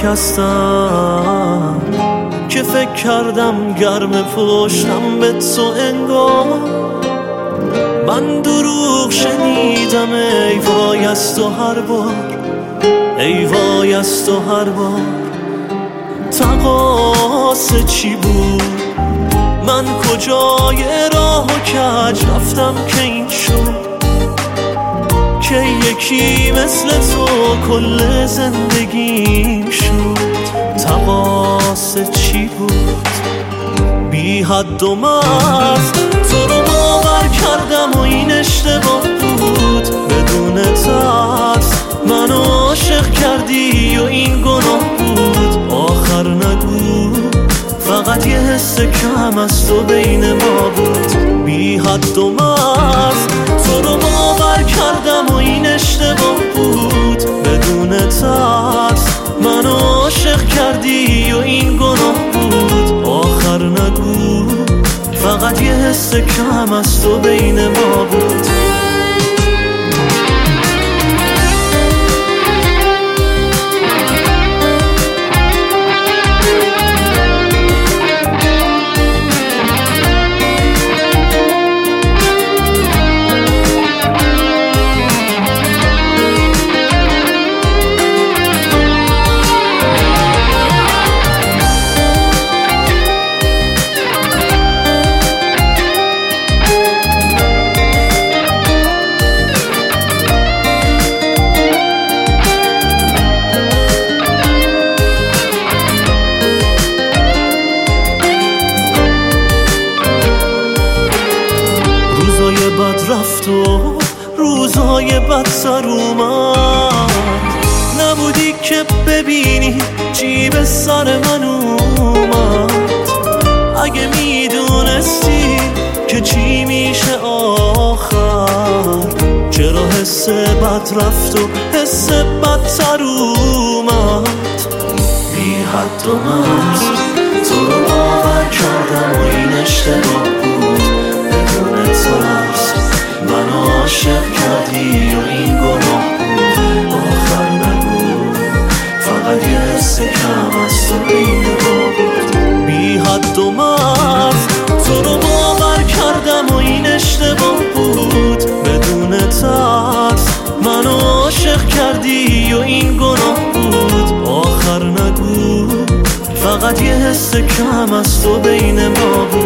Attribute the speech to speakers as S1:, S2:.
S1: شکستم که فکر کردم گرم پشتم به تو انگار من دروغ شنیدم. ای وای از تو هر بار، ای وای از تو هر بار. تقاص چی بود؟ من کجای راه و کج رفتم که این شد که یکی مثل تو کل زندگیم شد. تقاص چی بود؟ بی حد و مرز تو رو باور کردم و این اشتباه بود. بدون ترس منو عاشق کردی و این گناه بود. آخر نگو فقط یه حس کم از تو بین ما بود. بی حد و مرز تو رو باور کردم و این اشتباه بود. بدون ترس منو عاشق کردی و این گناه بود. آخر نگو فقط یه حس کم از تو بین ما بود. بد رفت و روزهای بد سر اومد. نبودی که ببینی چی به سر من اومد. اگه میدونستی که چی میشه آخر، چرا حس بد رفت و حس بد سر اومد. بی حد و مرز تو رو باور کردم و این اشتباه بود. بدون ترس منو عاشق کردی و این گناه بود. آخر نگو فقط یه حس کم از تو بین ما بود. بی حد و مرز تو رو باور کردم و این اشتباه بود. بدون ترس منو عاشق کردی و این گناه بود. آخر نگو فقط یه حس کم از تو بین ما بود.